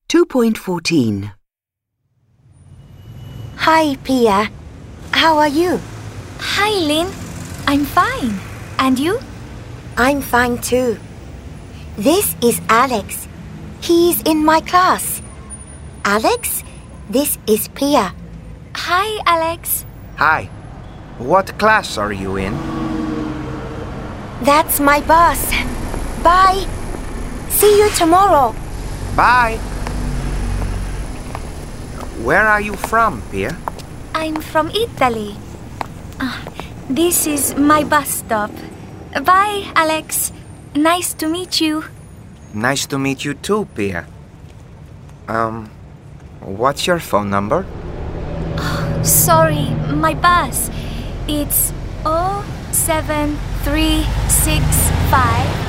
2.14. Hi, Pia. How are you? Hi, Lynn. I'm fine. And you? I'm fine too. This is Alex. He's in my class. Alex, this is Pia. Hi, Alex. Hi. What class are you in? That's my boss. Bye. See you tomorrow. Bye. Where are you from, Pia? I'm from Italy. This is my bus stop. Bye, Alex. Nice to meet you. Nice to meet you too, Pia. What's your phone number? Sorry, my bus. It's 07365